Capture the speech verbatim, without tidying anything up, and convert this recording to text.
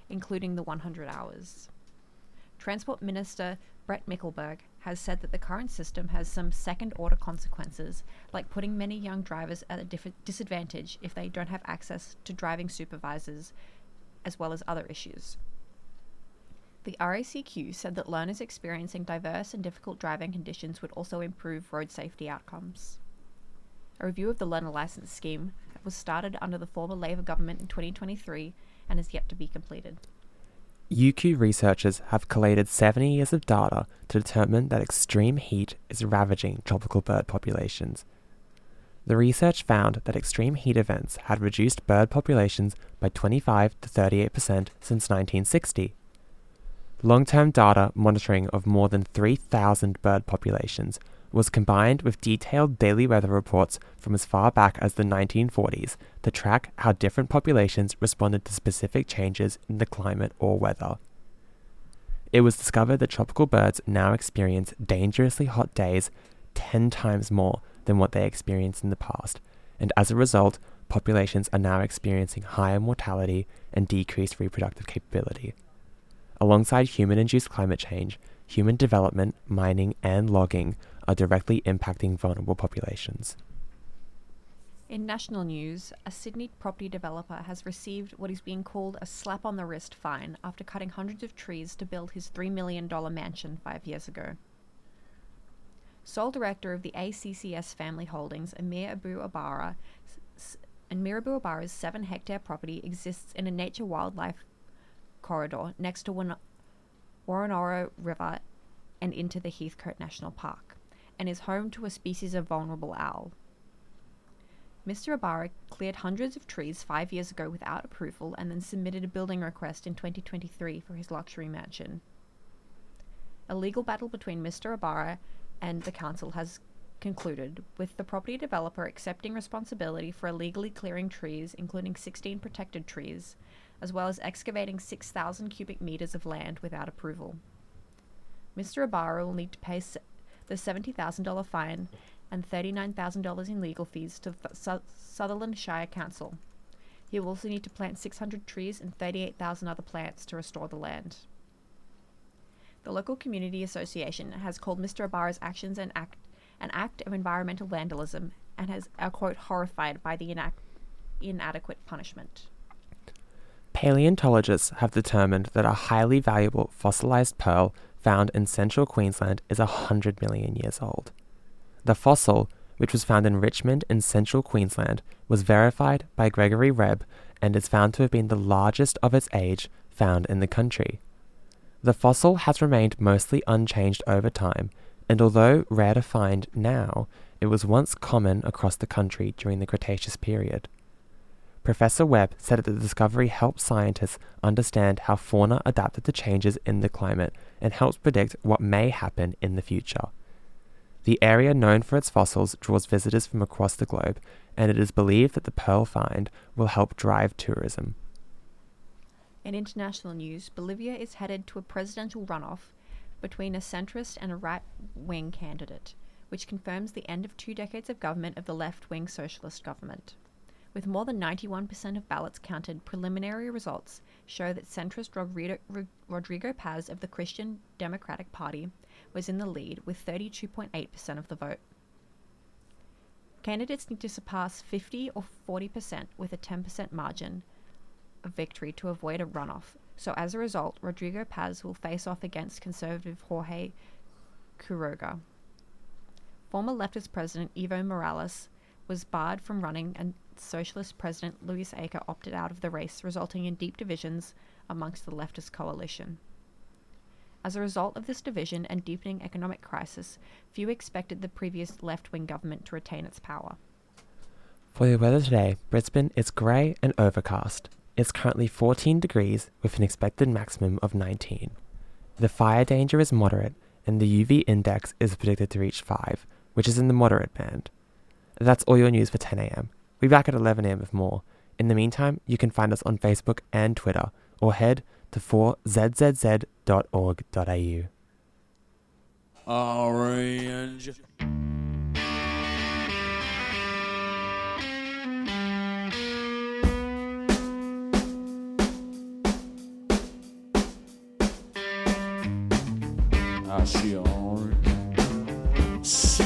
including the one hundred hours. Transport Minister Brett Mickelberg has said that the current system has some second-order consequences, like putting many young drivers at a diff- disadvantage if they don't have access to driving supervisors, as well as other issues. The R A C Q said that learners experiencing diverse and difficult driving conditions would also improve road safety outcomes. A review of the learner licence scheme was started under the former Labor government in twenty twenty-three and is yet to be completed. U Q researchers have collated seventy years of data to determine that extreme heat is ravaging tropical bird populations. The research found that extreme heat events had reduced bird populations by twenty-five to thirty-eight percent since nineteen sixty. Long-term data monitoring of more than three thousand bird populations was combined with detailed daily weather reports from as far back as the nineteen forties to track how different populations responded to specific changes in the climate or weather. It was discovered that tropical birds now experience dangerously hot days ten times more than what they experienced in the past, and as a result, populations are now experiencing higher mortality and decreased reproductive capability. Alongside human-induced climate change, human development, mining, and logging are directly impacting vulnerable populations. In national news, a Sydney property developer has received what is being called a slap-on-the-wrist fine after cutting hundreds of trees to build his three million dollars mansion five years ago. Sole director of the A C C S Family Holdings, Amir Abu Abara, Amir Abu Abara's seven-hectare property exists in a nature wildlife corridor next to Wan- Woronora River and into the Heathcote National Park, and is home to a species of vulnerable owl. Mister Abara cleared hundreds of trees five years ago without approval and then submitted a building request in twenty twenty-three for his luxury mansion. A legal battle between Mister Abara and the council has concluded, with the property developer accepting responsibility for illegally clearing trees, including sixteen protected trees, as well as excavating six thousand cubic metres of land without approval. Mister Abara will need to pay the seventy thousand dollars fine and thirty-nine thousand dollars in legal fees to the Su- Sutherland Shire Council. He will also need to plant six hundred trees and thirty-eight thousand other plants to restore the land. The local community association has called Mister Abara's actions an act, an act of environmental vandalism and has, are, quote, horrified by the inac- inadequate punishment. Paleontologists have determined that a highly valuable fossilized pearl found in central Queensland is one hundred million years old. The fossil, which was found in Richmond in central Queensland, was verified by Gregory Rebb and is found to have been the largest of its age found in the country. The fossil has remained mostly unchanged over time, and although rare to find now, it was once common across the country during the Cretaceous period. Professor Webb said that the discovery helps scientists understand how fauna adapted to changes in the climate and helps predict what may happen in the future. The area known for its fossils draws visitors from across the globe, and it is believed that the pearl find will help drive tourism. In international news, Bolivia is headed to a presidential runoff between a centrist and a right-wing candidate, which confirms the end of two decades of government of the left-wing socialist government. With more than ninety-one percent of ballots counted, preliminary results show that centrist Rodrigo, Rodrigo Paz of the Christian Democratic Party was in the lead with thirty-two point eight percent of the vote. Candidates need to surpass fifty or forty percent with a ten percent margin of victory to avoid a runoff, so as a result, Rodrigo Paz will face off against conservative Jorge Quiroga. Former leftist president Evo Morales was barred from running, and socialist president Luis Aker opted out of the race, resulting in deep divisions amongst the leftist coalition. As a result of this division and deepening economic crisis, few expected the previous left-wing government to retain its power. For your weather today, Brisbane is grey and overcast. It's currently fourteen degrees with an expected maximum of nineteen. The fire danger is moderate, and the U V index is predicted to reach five, which is in the moderate band. That's all your news for ten a.m. We'll be back at eleven a.m. with more. In the meantime, you can find us on Facebook and Twitter, or head to four z z z dot org dot a u. Orange. Passion.